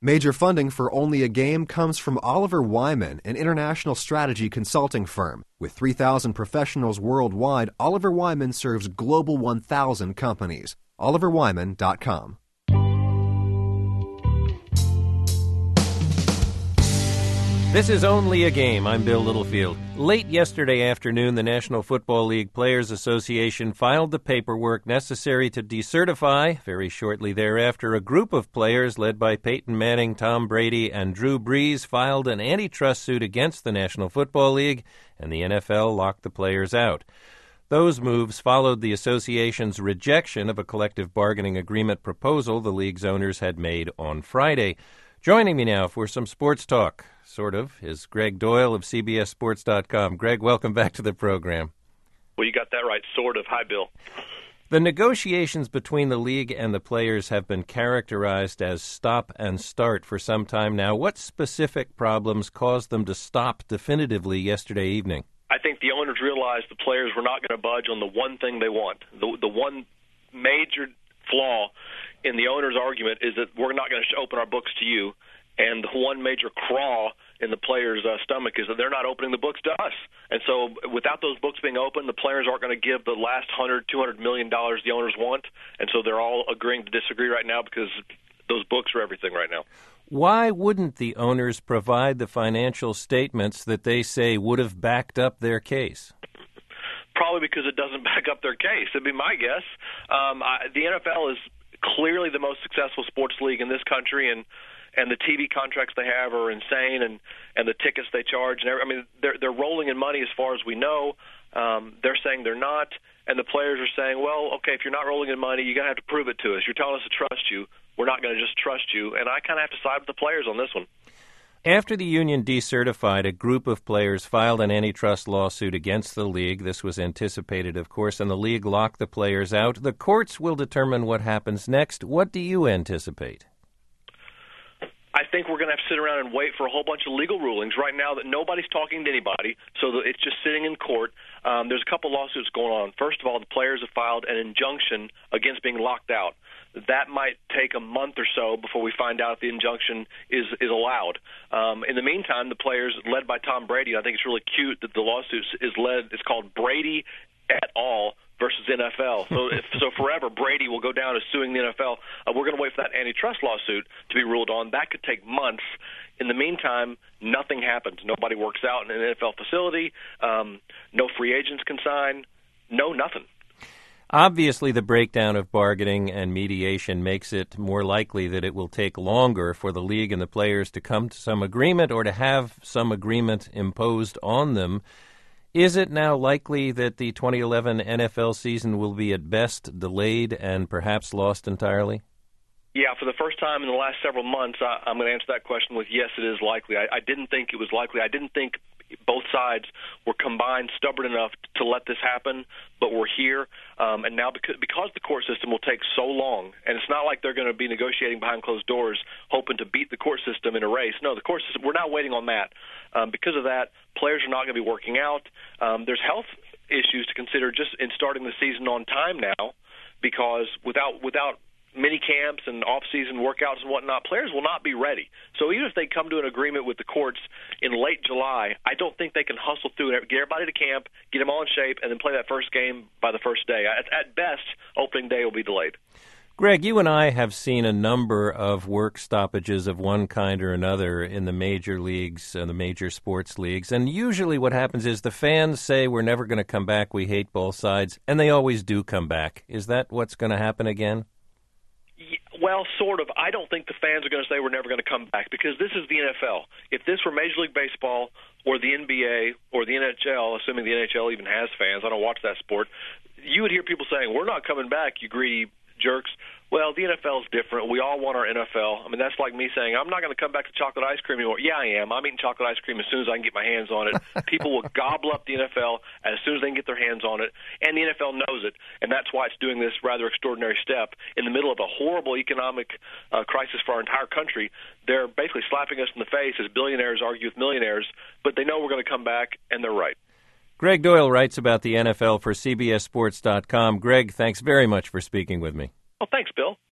Major funding for Only a Game comes from Oliver Wyman, an international strategy consulting firm. With 3,000 professionals worldwide, Oliver Wyman serves Global 1,000 companies. OliverWyman.com. This is Only a Game. I'm Bill Littlefield. Late yesterday afternoon, the National Football League Players Association filed the paperwork necessary to decertify. Very shortly thereafter, a group of players led by Peyton Manning, Tom Brady, and Drew Brees filed an antitrust suit against the National Football League, and the NFL locked the players out. Those moves followed the association's rejection of a collective bargaining agreement proposal the league's owners had made on Friday. Joining me now for some sports talk, sort of, is Greg Doyle of CBSSports.com. Greg, welcome back to the program. Well, you got that right, sort of. Hi, Bill. The negotiations between the league and the players have been characterized as stop and start for some time now. What specific problems caused them to stop definitively yesterday evening? I think the owners realized the players were not going to budge on the one thing they want. The one major flaw in the owner's argument is that we're not going to open our books to you. And the one major craw in the players' stomach is that they're not opening the books to us. And so without those books being open, the players aren't going to give the last $200 million the owners want. And so they're all agreeing to disagree right now because those books are everything right now. Why wouldn't the owners provide the financial statements that they say would have backed up their case? Probably because it doesn't back up their case. It'd be my guess. The NFL is clearly the most successful sports league in this country, and the TV contracts they have are insane, and the tickets they charge. They're rolling in money as far as we know. They're saying they're not, and the players are saying, well, okay, if you're not rolling in money, you're going to have to prove it to us. You're telling us to trust you. We're not going to just trust you, and I kind of have to side with the players on this one. After the union decertified, a group of players filed an antitrust lawsuit against the league. This was anticipated, of course, and the league locked the players out. The courts will determine what happens next. What do you anticipate? I think we're going to have to sit around and wait for a whole bunch of legal rulings right now that nobody's talking to anybody, so that it's just sitting in court. There's a couple lawsuits going on. First of all, the players have filed an injunction against being locked out. That might take a month or so before we find out if the injunction is allowed. In the meantime, the players, led by Tom Brady, I think it's really cute that the lawsuit it's called Brady et al. Versus NFL. So forever, Brady will go down as suing the NFL. We're going to wait for that antitrust lawsuit to be ruled on. That could take months. In the meantime, nothing happens. Nobody works out in an NFL facility. No free agents can sign. No nothing. Obviously, the breakdown of bargaining and mediation makes it more likely that it will take longer for the league and the players to come to some agreement or to have some agreement imposed on them. Is it now likely that the 2011 NFL season will be at best delayed and perhaps lost entirely? Yeah, for the first time in the last several months, I'm going to answer that question with yes, it is likely. I didn't think it was likely. I didn't think both sides were combined stubborn enough to let this happen, but we're here. And now because the court system will take so long, and it's not like they're going to be negotiating behind closed doors hoping to beat the court system in a race. No, the court system, we're not waiting on that. Because of that, players are not going to be working out. There's health issues to consider just in starting the season on time now, because without mini camps and off-season workouts and whatnot, players will not be ready. So even if they come to an agreement with the courts in late July, I don't think they can hustle through it, get everybody to camp, get them all in shape, and then play that first game by the first day. At best, opening day will be delayed. Greg, you and I have seen a number of work stoppages of one kind or another in the major leagues and the major sports leagues, and usually what happens is the fans say we're never going to come back, we hate both sides, and they always do come back. Is that what's going to happen again? Well, sort of. I don't think the fans are going to say we're never going to come back because this is the NFL. If this were Major League Baseball or the NBA or the NHL, assuming the NHL even has fans, I don't watch that sport, you would hear people saying, we're not coming back, you greedy jerks. Well, the NFL is different. We all want our NFL. I mean, that's like me saying, I'm not going to come back to chocolate ice cream anymore. Yeah, I am. I'm eating chocolate ice cream as soon as I can get my hands on it. People will gobble up the NFL as soon as they can get their hands on it, and the NFL knows it, and that's why it's doing this rather extraordinary step. In the middle of a horrible economic crisis for our entire country, they're basically slapping us in the face as billionaires argue with millionaires, but they know we're going to come back, and they're right. Greg Doyle writes about the NFL for CBSSports.com. Greg, thanks very much for speaking with me. Well, thanks, Bill.